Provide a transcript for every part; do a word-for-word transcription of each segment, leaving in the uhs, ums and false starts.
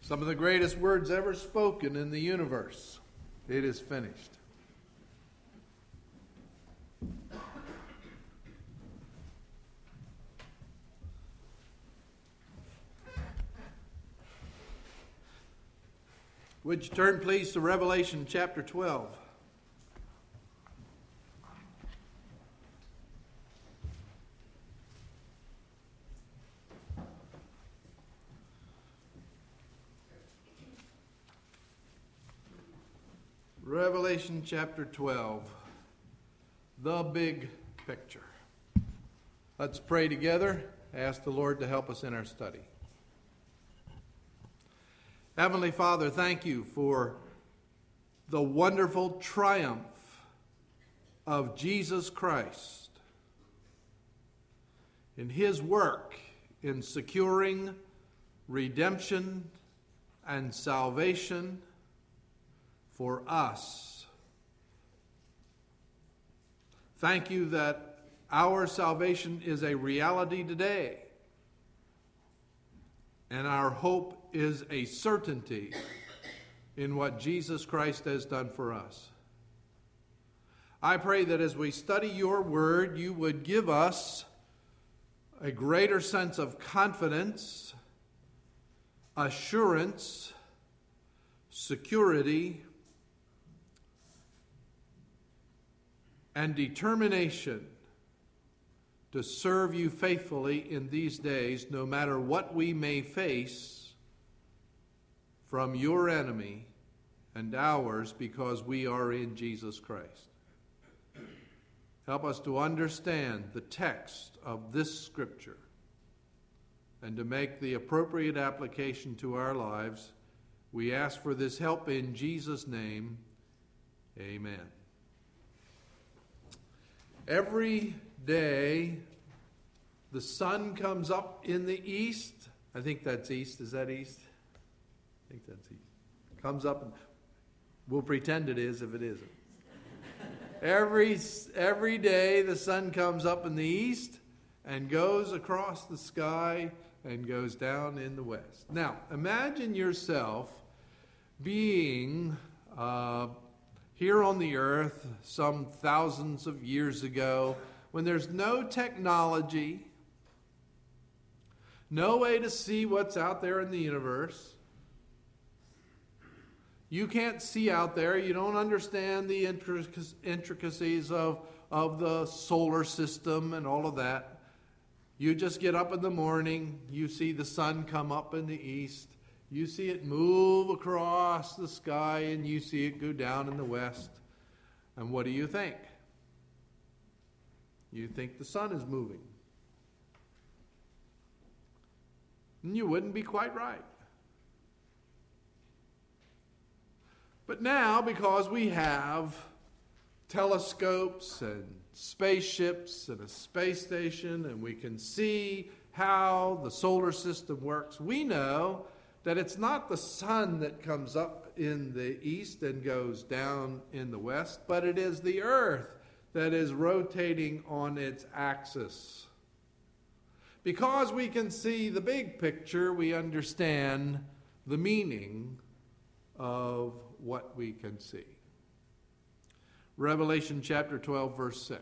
Some of the greatest words ever spoken in the universe. It is finished. Would you turn please to Revelation chapter twelve? Revelation chapter twelve, the big picture. Let's pray together. Ask the Lord to help us in our study. Heavenly Father, thank you for the wonderful triumph of Jesus Christ in his work in securing redemption and salvation for us. Thank you that our salvation is a reality today, and our hope is a certainty in what Jesus Christ has done for us. I pray that as we study your word, you would give us a greater sense of confidence, assurance, security, and determination to serve you faithfully in these days, no matter what we may face from your enemy and ours, because we are in Jesus Christ. Help us to understand the text of this scripture and to make the appropriate application to our lives. We ask for this help in Jesus' name. Amen. Every day, the sun comes up in the east. I think that's east. Is that east? I think that's east. Comes up, and we'll pretend it is if it isn't. every, every day, the sun comes up in the east and goes across the sky and goes down in the west. Now, imagine yourself being uh, here on the earth some thousands of years ago, when there's no technology, no way to see what's out there in the universe. You can't see out there. You don't understand the intricacies of, of the solar system and all of that. You just get up in the morning, you see the sun come up in the east, you see it move across the sky, and you see it go down in the west. And what do you think? You think the sun is moving. And you wouldn't be quite right. But now, because we have telescopes and spaceships and a space station, and we can see how the solar system works, we know that it's not the sun that comes up in the east and goes down in the west, but it is the earth that is rotating on its axis. Because we can see the big picture, we understand the meaning of what we can see. Revelation chapter twelve, verse six.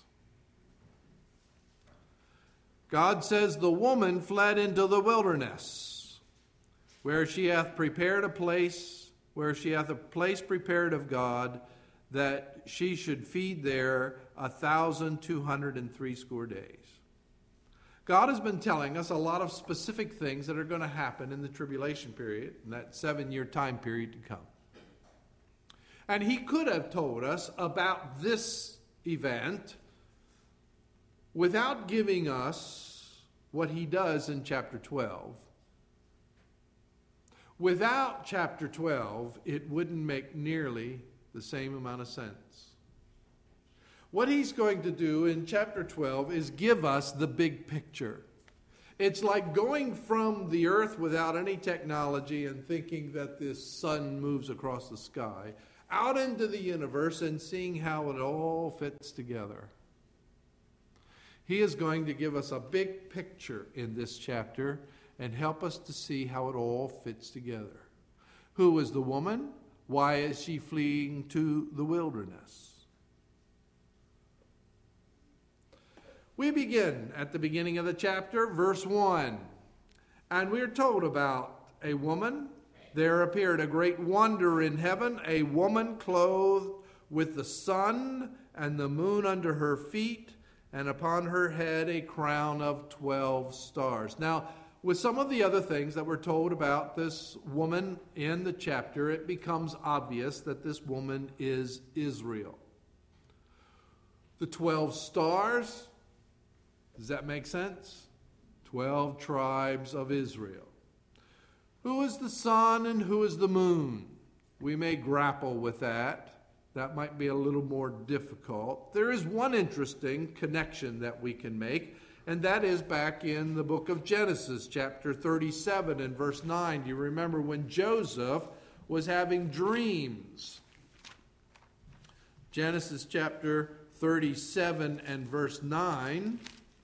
God says, "The woman fled into the wilderness, where she hath prepared a place, where she hath a place prepared of God, that she should feed there a thousand two hundred and threescore days." God has been telling us a lot of specific things that are going to happen in the tribulation period, in that seven-year time period to come. And he could have told us about this event without giving us what he does in chapter twelve. Without chapter twelve, it wouldn't make nearly the same amount of sense. What he's going to do in chapter twelve is give us the big picture. It's like going from the earth without any technology and thinking that this sun moves across the sky, out into the universe and seeing how it all fits together. He is going to give us a big picture in this chapter, and help us to see how it all fits together. Who is the woman? Why is she fleeing to the wilderness? We begin at the beginning of the chapter, verse one. And we're told about a woman. There appeared a great wonder in heaven, a woman clothed with the sun and the moon under her feet, and upon her head a crown of twelve stars. Now, with some of the other things that we're told about this woman in the chapter, it becomes obvious that this woman is Israel. The twelve stars, does that make sense? Twelve tribes of Israel. Who is the sun and who is the moon? We may grapple with that. That might be a little more difficult. There is one interesting connection that we can make, and that is back in the book of Genesis, chapter thirty-seven and verse nine. Do you remember when Joseph was having dreams? Genesis chapter thirty-seven and verse nine.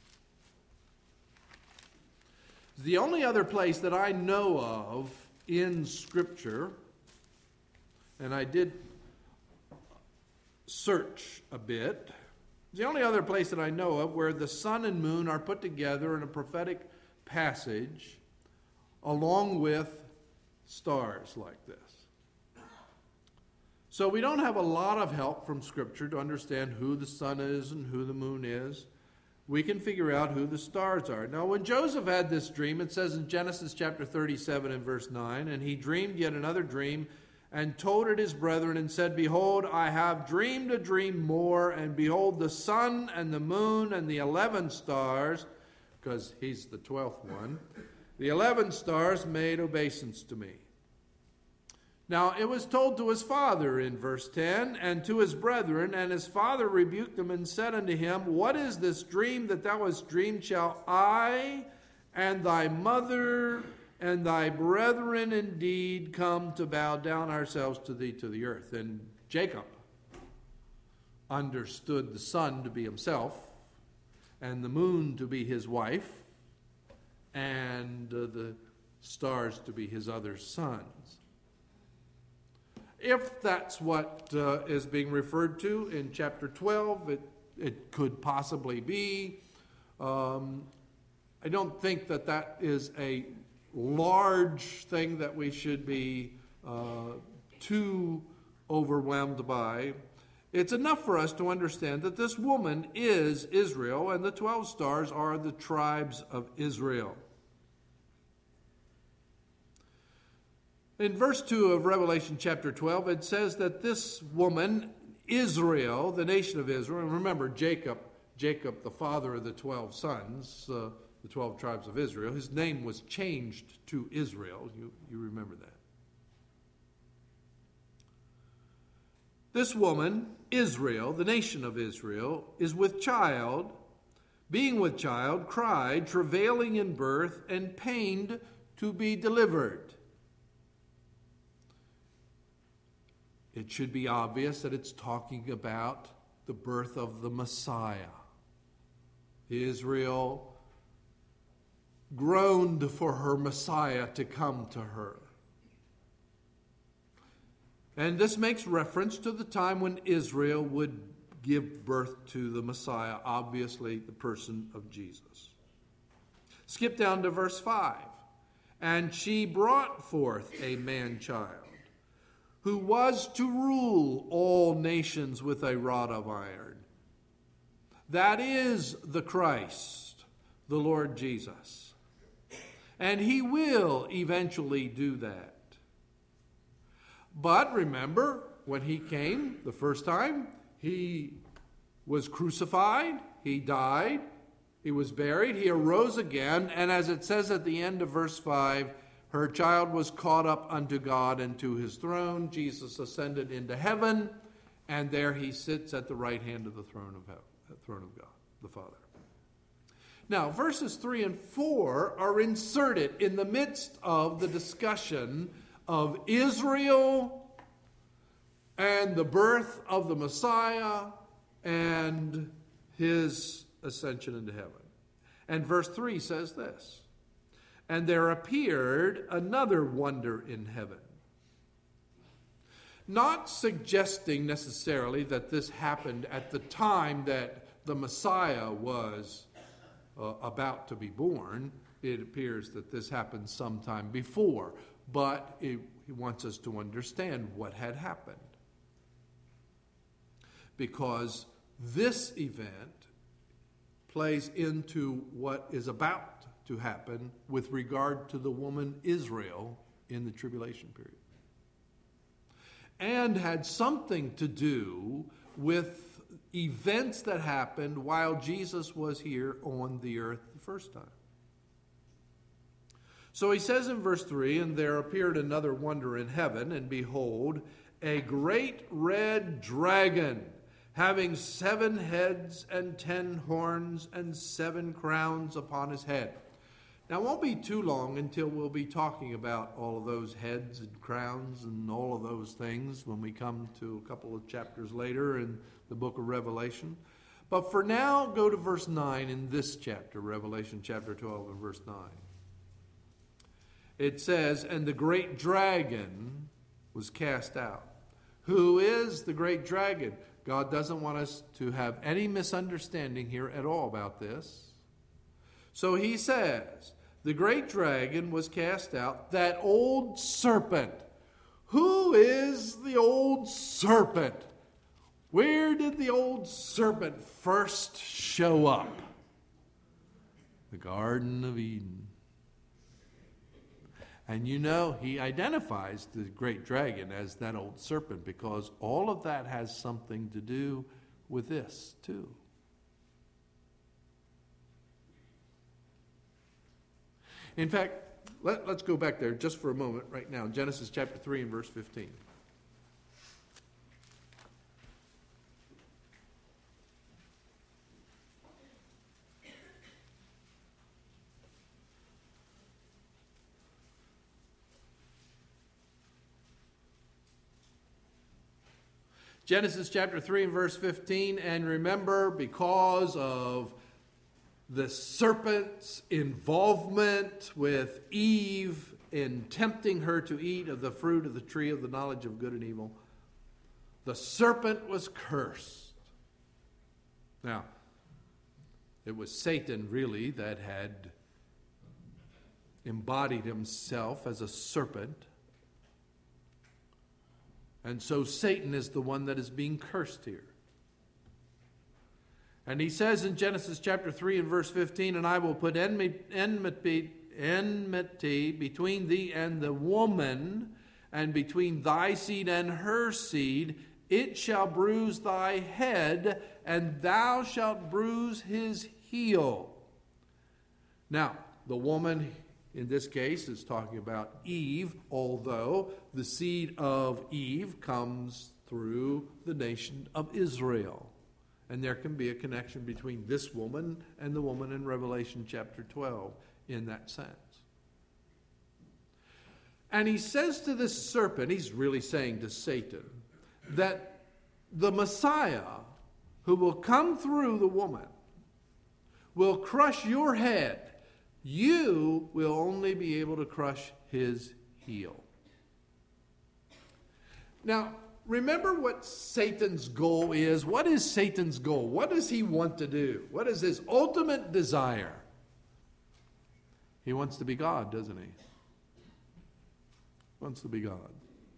The only other place that I know of in Scripture, and I did search a bit, the only other place that I know of where the sun and moon are put together in a prophetic passage along with stars like this. So we don't have a lot of help from Scripture to understand who the sun is and who the moon is. We can figure out who the stars are. Now, when Joseph had this dream, it says in Genesis chapter thirty-seven and verse nine, and he dreamed yet another dream, and told it his brethren, and said, Behold, I have dreamed a dream more, and behold, the sun and the moon and the eleven stars, because he's the twelfth one, the eleven stars made obeisance to me. Now, it was told to his father in verse ten, and to his brethren, and his father rebuked them and said unto him, What is this dream that thou hast dreamed? Shall I and thy mother and thy brethren indeed come to bow down ourselves to thee to the earth? And Jacob understood the sun to be himself, and the moon to be his wife, and uh, the stars to be his other sons. If that's what uh, is being referred to in chapter twelve, it, it could possibly be. Um, I don't think that that is a large thing that we should be uh, too overwhelmed by. It's enough for us to understand that this woman is Israel, and the twelve stars are the tribes of Israel. In verse two of Revelation chapter twelve, it says that this woman, Israel, the nation of Israel, and remember Jacob, Jacob, the father of the twelve sons, uh, the twelve tribes of Israel, his name was changed to Israel. You, you remember that. This woman, Israel, the nation of Israel, is with child, being with child, cried, travailing in birth, and pained to be delivered. It should be obvious that it's talking about the birth of the Messiah. Israel groaned for her Messiah to come to her. And this makes reference to the time when Israel would give birth to the Messiah, obviously the person of Jesus. Skip down to verse five. And she brought forth a man-child, who was to rule all nations with a rod of iron. That is the Christ, the Lord Jesus. And he will eventually do that. But remember, when he came the first time, he was crucified, he died, he was buried, he arose again, and as it says at the end of verse five, her child was caught up unto God and to his throne. Jesus ascended into heaven, and there he sits at the right hand of the throne of heaven, the throne of God, the Father. Now, verses three and four are inserted in the midst of the discussion of Israel and the birth of the Messiah and his ascension into heaven. And verse three says this, and there appeared another wonder in heaven. Not suggesting necessarily that this happened at the time that the Messiah was uh, about to be born. It appears that this happened sometime before, but it, he wants us to understand what had happened. Because this event plays into what is about to happen with regard to the woman Israel in the tribulation period. And had something to do with events that happened while Jesus was here on the earth the first time. So he says in verse three, "And there appeared another wonder in heaven, and behold, a great red dragon, having seven heads and ten horns and seven crowns upon his head." Now, it won't be too long until we'll be talking about all of those heads and crowns and all of those things when we come to a couple of chapters later in the book of Revelation. But for now, go to verse nine in this chapter, Revelation chapter twelve and verse nine. It says, "And the great dragon was cast out." Who is the great dragon? God doesn't want us to have any misunderstanding here at all about this. So he says, the great dragon was cast out, that old serpent. Who is the old serpent? Where did the old serpent first show up? The Garden of Eden. And you know, he identifies the great dragon as that old serpent because all of that has something to do with this too. In fact, let, let's go back there just for a moment right now. Genesis chapter three and verse fifteen. Genesis chapter three and verse fifteen, "And remember, because of the serpent's involvement with Eve in tempting her to eat of the fruit of the tree of the knowledge of good and evil, the serpent was cursed." Now, it was Satan really that had embodied himself as a serpent. And so Satan is the one that is being cursed here. And he says in Genesis chapter three and verse fifteen, "And I will put enmity, enmity, enmity between thee and the woman, and between thy seed and her seed. It shall bruise thy head, and thou shalt bruise his heel." Now, the woman in this case is talking about Eve, although the seed of Eve comes through the nation of Israel. And there can be a connection between this woman and the woman in Revelation chapter twelve in that sense. And he says to this serpent, he's really saying to Satan, that the Messiah who will come through the woman will crush your head. You will only be able to crush his heel. Now, remember what Satan's goal is. What is Satan's goal? What does he want to do? What is his ultimate desire? He wants to be God, doesn't he? Wants to be God.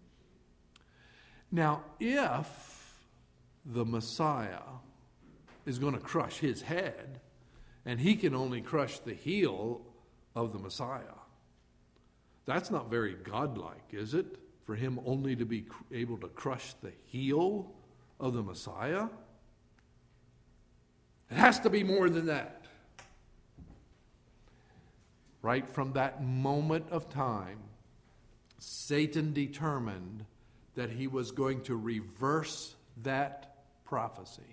Now, if the Messiah is going to crush his head, and he can only crush the heel of the Messiah, that's not very godlike, is it? For him only to be able to crush the heel of the Messiah? It has to be more than that. Right from that moment of time, Satan determined that he was going to reverse that prophecy.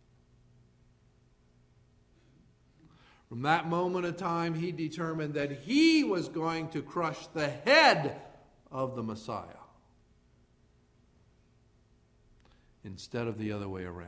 From that moment of time, he determined that he was going to crush the head of the Messiah instead of the other way around.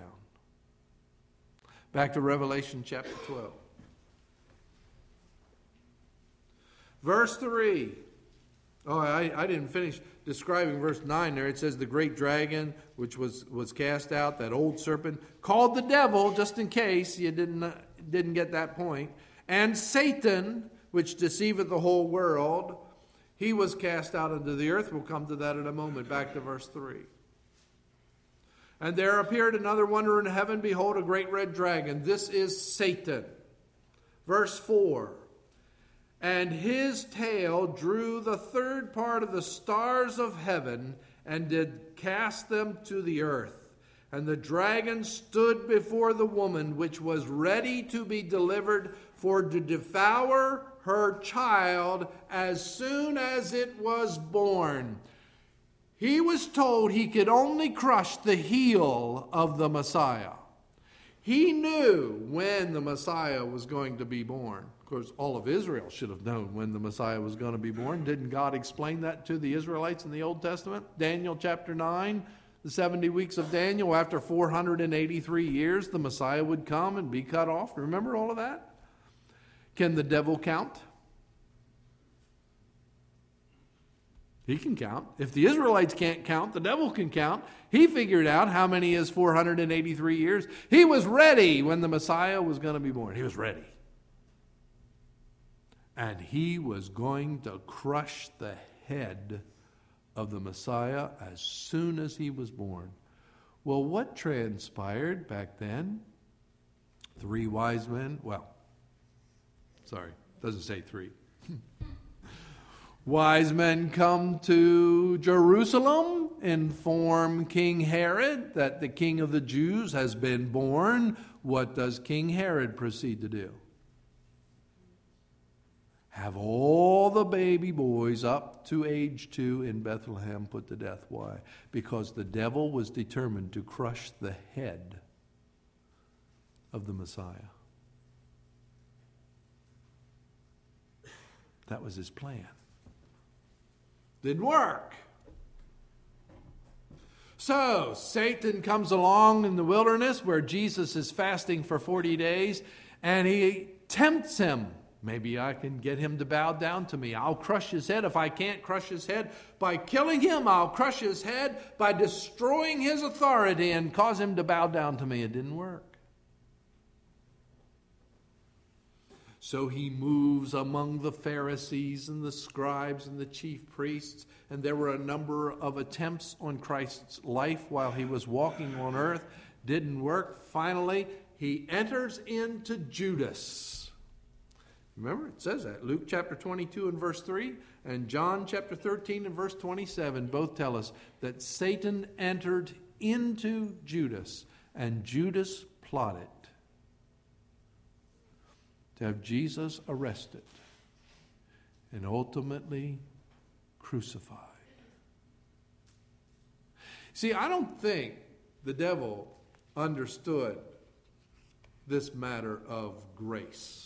Back to Revelation chapter twelve. Verse three. Oh, I, I didn't finish describing verse nine there. It says the great dragon, which was, was cast out, that old serpent, called the devil, just in case you didn't, didn't get that point, and Satan, which deceiveth the whole world, he was cast out into the earth. We'll come to that in a moment. Back to verse three. And there appeared another wonder in heaven. Behold, a great red dragon. This is Satan. Verse four. And his tail drew the third part of the stars of heaven and did cast them to the earth. And the dragon stood before the woman, which was ready to be delivered for to devour her child as soon as it was born. He was told he could only crush the heel of the Messiah. He knew when the Messiah was going to be born. Of course, all of Israel should have known when the Messiah was going to be born. Didn't God explain that to the Israelites in the Old Testament? Daniel chapter nine, the seventy weeks of Daniel, after four hundred eighty-three years, the Messiah would come and be cut off. Remember all of that? Can the devil count? He can count. If the Israelites can't count, the devil can count. He figured out how many is four hundred eighty-three years. He was ready when the Messiah was going to be born. He was ready. And he was going to crush the head of the Messiah as soon as he was born. Well, what transpired back then? Three wise men. Well, sorry, doesn't say three. Wise men come to Jerusalem, inform King Herod that the king of the Jews has been born. What does King Herod proceed to do? Have all the baby boys up to age two in Bethlehem put to death. Why? Because the devil was determined to crush the head of the Messiah. That was his plan. Didn't work. So Satan comes along in the wilderness where Jesus is fasting for forty days, and he tempts him. Maybe I can get him to bow down to me. I'll crush his head. If I can't crush his head by killing him, I'll crush his head by destroying his authority and cause him to bow down to me. It didn't work. So he moves among the Pharisees and the scribes and the chief priests, and there were a number of attempts on Christ's life while he was walking on earth. Didn't work. Finally, he enters into Judas. Remember, it says that. Luke chapter twenty-two and verse three, and John chapter thirteen and verse twenty-seven both tell us that Satan entered into Judas, and Judas plotted to have Jesus arrested and ultimately crucified. See, I don't think the devil understood this matter of grace.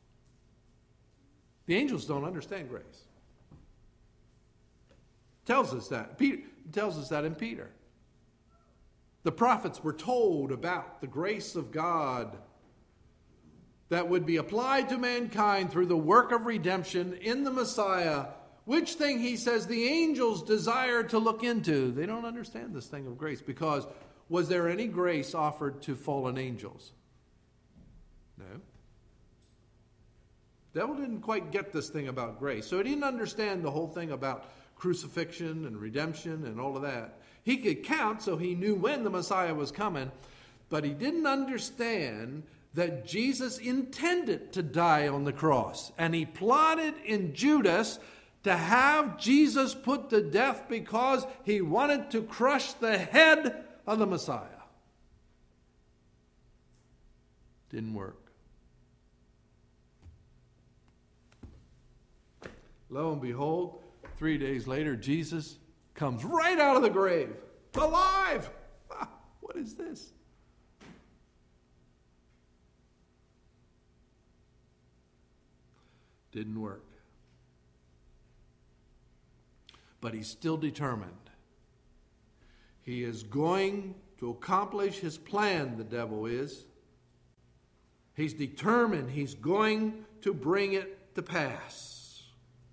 The angels don't understand grace. Tells us that. Peter tells us that in Peter. The prophets were told about the grace of God that would be applied to mankind through the work of redemption in the Messiah, which thing, he says, the angels desire to look into. They don't understand this thing of grace, because was there any grace offered to fallen angels? No. The devil didn't quite get this thing about grace. So he didn't understand the whole thing about crucifixion and redemption and all of that. He could count, so he knew when the Messiah was coming, but he didn't understand that Jesus intended to die on the cross. And he plotted in Judas to have Jesus put to death because he wanted to crush the head of the Messiah. Didn't work. Lo and behold, three days later, Jesus comes right out of the grave, alive. Ah, what is this? Didn't work. But he's still determined. He is going to accomplish his plan, the devil is. He's determined he's going to bring it to pass.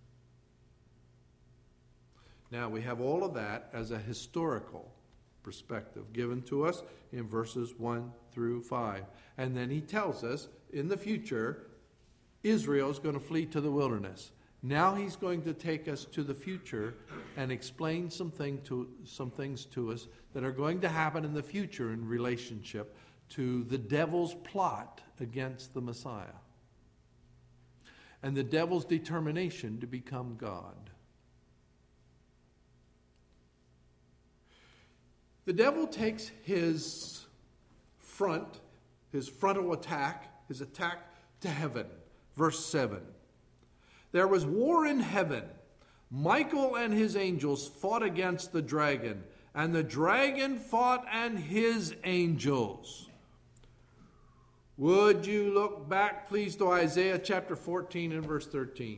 Now, we have all of that as a historical perspective given to us in verses one through five. And then he tells us in the future, Israel is going to flee to the wilderness. Now he's going to take us to the future and explain some, thing to, some things to us that are going to happen in the future in relationship to the devil's plot against the Messiah and the devil's determination to become God. The devil takes his front, his frontal attack, his attack to heaven. Verse seven. There was war in heaven. Michael and his angels fought against the dragon, and the dragon fought and his angels. Would you look back, please, to Isaiah chapter fourteen and verse thirteen.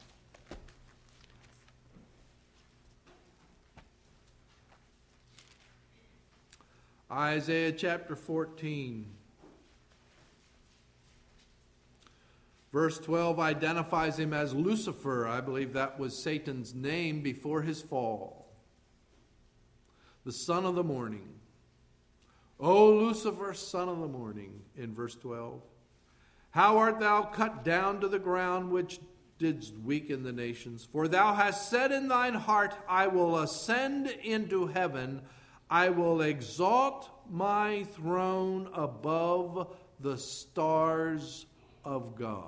Isaiah chapter fourteen. Verse twelve identifies him as Lucifer. I believe that was Satan's name before his fall. The son of the morning. O Lucifer, son of the morning, in verse twelve. How art thou cut down to the ground, which didst weaken the nations? For thou hast said in thine heart, I will ascend into heaven. I will exalt my throne above the stars of God.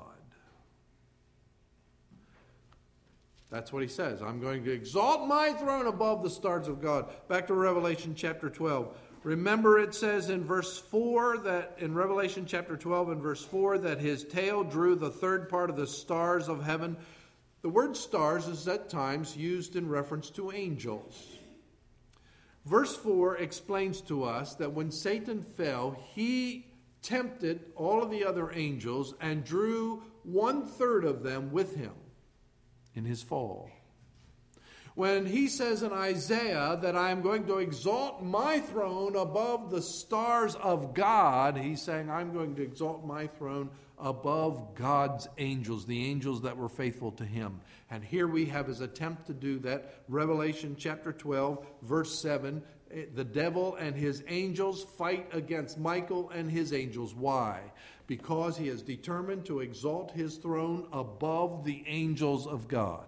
That's what he says. I'm going to exalt my throne above the stars of God. Back to Revelation chapter twelve. Remember it says in verse four that in Revelation chapter twelve and verse four that his tail drew the third part of the stars of heaven. The word stars is at times used in reference to angels. Verse four explains to us that when Satan fell, he tempted all of the other angels and drew one third of them with him in his fall. When he says in Isaiah that I am going to exalt my throne above the stars of God, he's saying I'm going to exalt my throne above God's angels, the angels that were faithful to him. And here we have his attempt to do that. Revelation chapter twelve, verse seven. The devil and his angels fight against Michael and his angels. Why? Because he is determined to exalt his throne above the angels of God.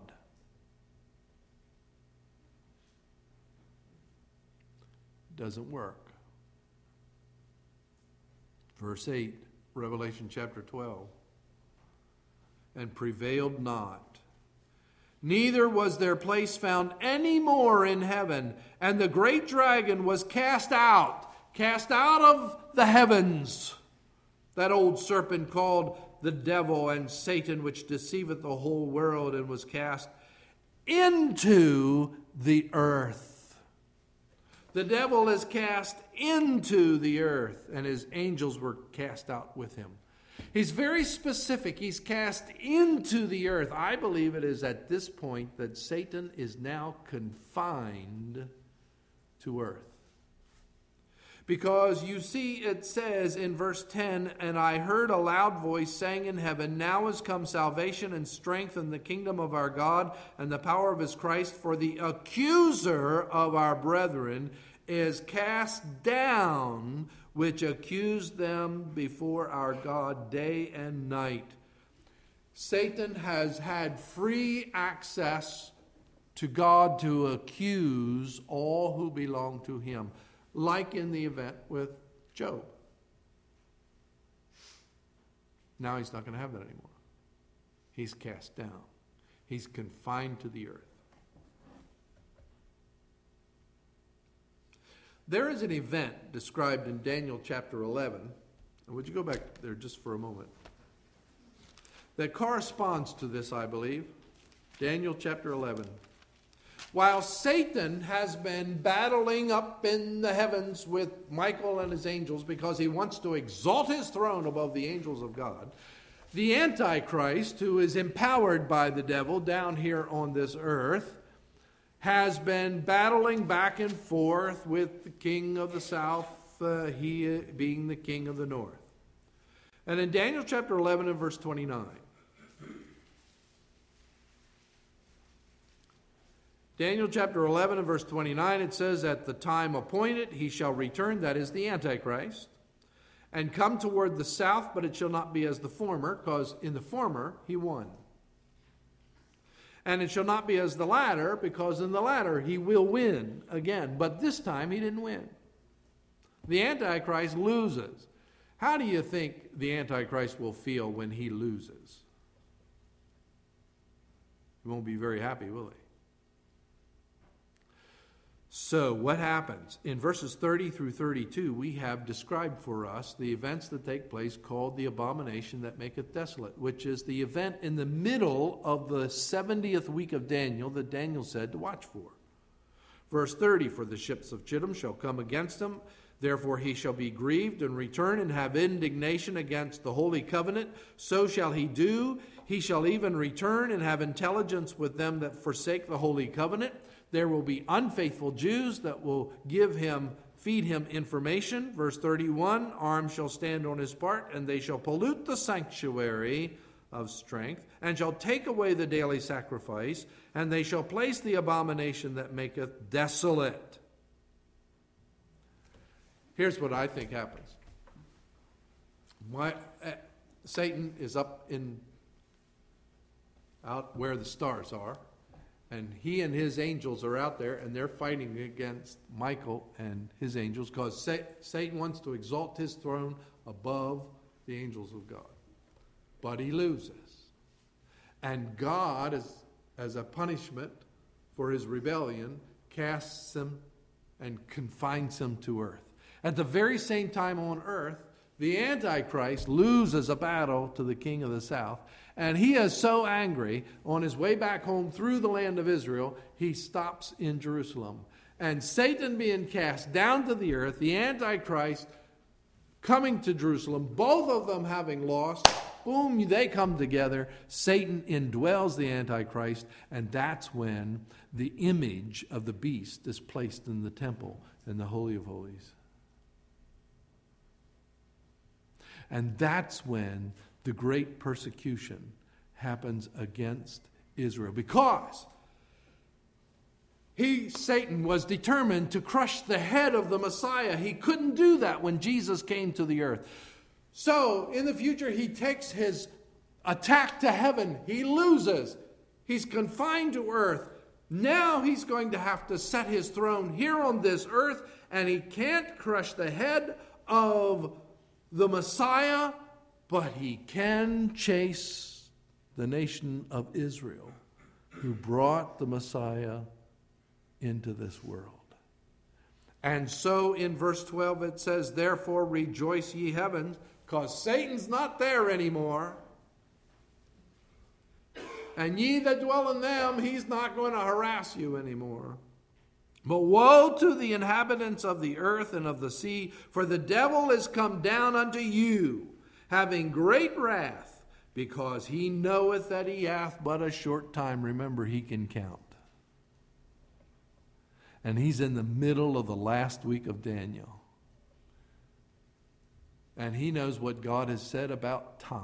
Doesn't work. Verse eight, Revelation chapter twelve. And prevailed not. Neither was their place found any more in heaven. And the great dragon was cast out, cast out of the heavens. That old serpent called the devil and Satan, which deceiveth the whole world, and was cast into the earth. The devil is cast into the earth, and his angels were cast out with him. He's very specific. He's cast into the earth. I believe it is at this point that Satan is now confined to earth. Because you see, it says in verse ten, and I heard a loud voice saying in heaven, now is come salvation and strength in the kingdom of our God and the power of his Christ, for the accuser of our brethren is cast down, which accused them before our God day and night. Satan has had free access to God to accuse all who belong to him, like in the event with Job. Now he's not going to have that anymore. He's cast down. He's confined to the earth. There is an event described in Daniel chapter eleven, and would you go back there just for a moment, that corresponds to this, I believe. Daniel chapter eleven. While Satan has been battling up in the heavens with Michael and his angels because he wants to exalt his throne above the angels of God, the Antichrist, who is empowered by the devil down here on this earth, has been battling back and forth with the king of the south, uh, he being the king of the north. And in Daniel chapter eleven and verse twenty-nine, Daniel chapter eleven and verse twenty-nine, it says, at the time appointed he shall return, that is the Antichrist, and come toward the south, but it shall not be as the former, because in the former he won. And it shall not be as the latter, because in the latter he will win again. But this time he didn't win. The Antichrist loses. How do you think the Antichrist will feel when he loses? He won't be very happy, will he? So what happens? In verses thirty through thirty-two, we have described for us the events that take place called the abomination that maketh desolate, which is the event in the middle of the seventieth week of Daniel that Daniel said to watch for. Verse thirty, for the ships of Chittim shall come against him, therefore he shall be grieved and return and have indignation against the holy covenant. So shall he do. He shall even return and have intelligence with them that forsake the holy covenant. There will be unfaithful Jews that will give him, feed him information. Verse thirty-one, arms shall stand on his part, and they shall pollute the sanctuary of strength, and shall take away the daily sacrifice, and they shall place the abomination that maketh desolate. Here's what I think happens. My, uh, Satan is up in, out where the stars are. And he and his angels are out there, and they're fighting against Michael and his angels, because Satan wants to exalt his throne above the angels of God. But he loses. And God, as, as a punishment for his rebellion, casts him and confines him to earth. At the very same time on earth, the Antichrist loses a battle to the king of the south. And he is so angry, on his way back home through the land of Israel, he stops in Jerusalem. And Satan being cast down to the earth, the Antichrist coming to Jerusalem, both of them having lost, boom, they come together. Satan indwells the Antichrist, and that's when the image of the beast is placed in the temple in the Holy of Holies. And that's when the great persecution happens against Israel, because he, Satan, was determined to crush the head of the Messiah. He couldn't do that when Jesus came to the earth. So in the future, he takes his attack to heaven. He loses. He's confined to earth. Now he's going to have to set his throne here on this earth, and he can't crush the head of the Messiah, but he can chase the nation of Israel, who brought the Messiah into this world. And so in verse twelve it says, therefore rejoice ye heavens, because Satan's not there anymore. And ye that dwell in them, he's not going to harass you anymore. But woe to the inhabitants of the earth and of the sea, for the devil is come down unto you, having great wrath, because he knoweth that he hath but a short time. Remember, he can count. And he's in the middle of the last week of Daniel. And he knows what God has said about time.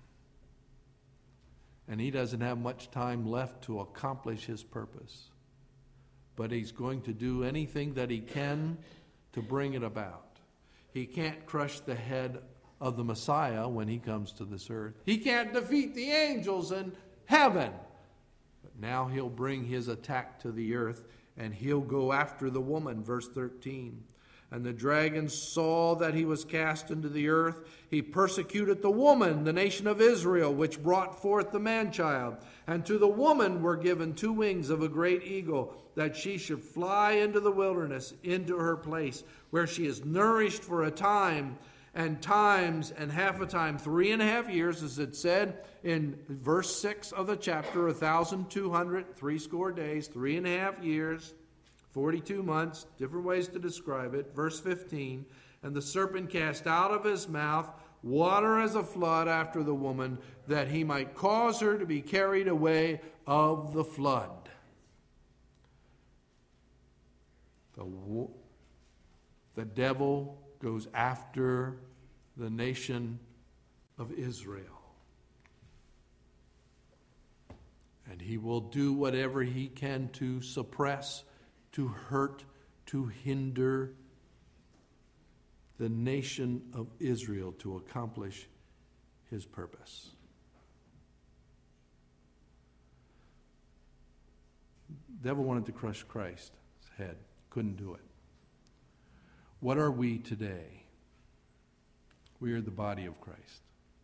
And he doesn't have much time left to accomplish his purpose. But he's going to do anything that he can to bring it about. He can't crush the head of the Messiah when he comes to this earth. He can't defeat the angels in heaven. But now he'll bring his attack to the earth, and he'll go after the woman. Verse thirteen. And the dragon saw that he was cast into the earth. He persecuted the woman, the nation of Israel, which brought forth the man-child. And to the woman were given two wings of a great eagle, that she should fly into the wilderness, into her place, where she is nourished for a time, and times, and half a time, three and a half years, as it said in verse six of the chapter, a thousand two hundred, three score days, three and a half years, forty-two months, different ways to describe it. Verse fifteen, and the serpent cast out of his mouth water as a flood after the woman, that he might cause her to be carried away of the flood. The, the devil goes after the nation of Israel. And he will do whatever he can to suppress, to hurt, to hinder the nation of Israel to accomplish his purpose. The devil wanted to crush Christ's head. Couldn't do it. What are we today? We are the body of Christ.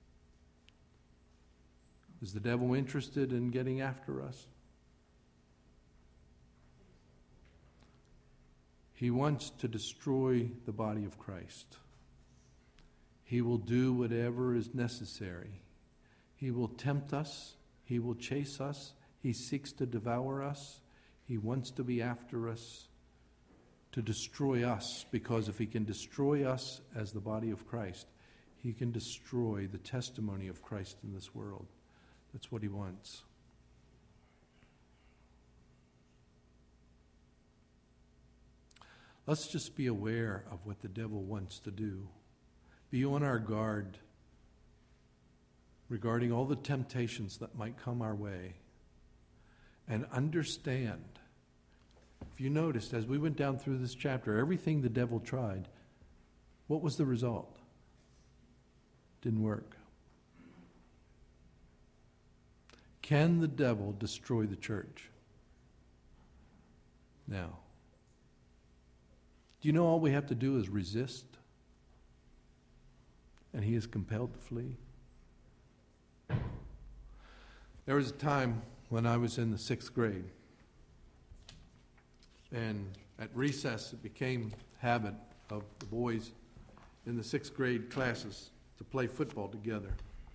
Is the devil interested in getting after us? He wants to destroy the body of Christ. He will do whatever is necessary. He will tempt us. He will chase us. He seeks to devour us. He wants to be after us, to destroy us, because if he can destroy us as the body of Christ, he can destroy the testimony of Christ in this world. That's what he wants. Let's just be aware of what the devil wants to do. Be on our guard regarding all the temptations that might come our way. And understand, if you noticed, as we went down through this chapter, everything the devil tried, what was the result? Didn't work. Can the devil destroy the church? Now, do you know all we have to do is resist? And he is compelled to flee. There was a time when I was in the sixth grade, and at recess it became habit of the boys in the sixth grade classes to play football together.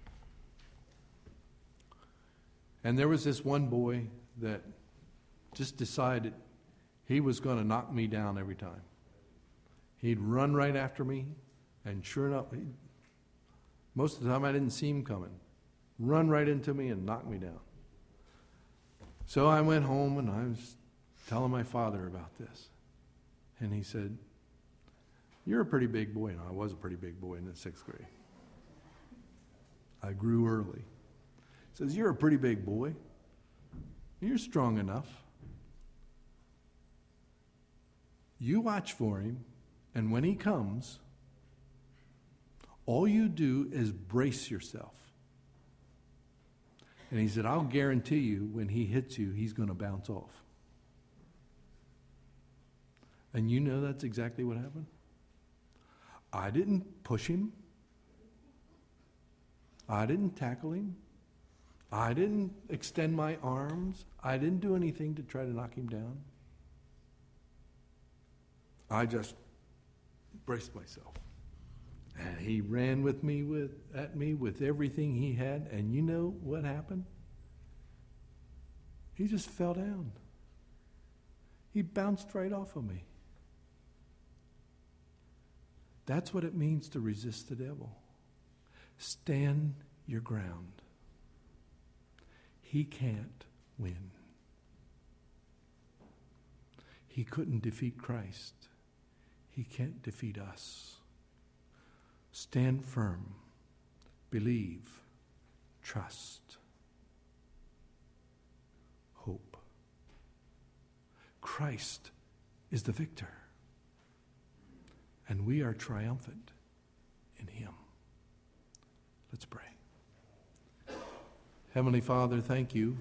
And there was this one boy that just decided he was going to knock me down every time. He'd run right after me, and sure enough, he, most of the time I didn't see him coming. Run right into me and knock me down. So I went home and I was telling my father about this. And he said, "You're a pretty big boy." And I was a pretty big boy in the sixth grade. I grew early. He says, "You're a pretty big boy. You're strong enough. You watch for him, and when he comes, all you do is brace yourself." And he said, "I'll guarantee you when he hits you, he's going to bounce off." And you know that's exactly what happened. I didn't push him. I didn't tackle him. I didn't extend my arms. I didn't do anything to try to knock him down. I just braced myself. And he ran with me with at me with everything he had, and you know what happened? He just fell down. He bounced right off of me. That's what it means to resist the devil. Stand your ground. He can't win. He couldn't defeat Christ. He can't defeat us. Stand firm. Believe. Trust. Hope. Christ is the victor. And we are triumphant in him. Let's pray. Heavenly Father, thank you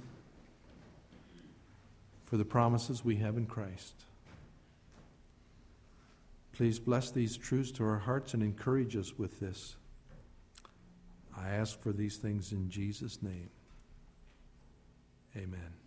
for the promises we have in Christ. Please bless these truths to our hearts and encourage us with this. I ask for these things in Jesus' name. Amen.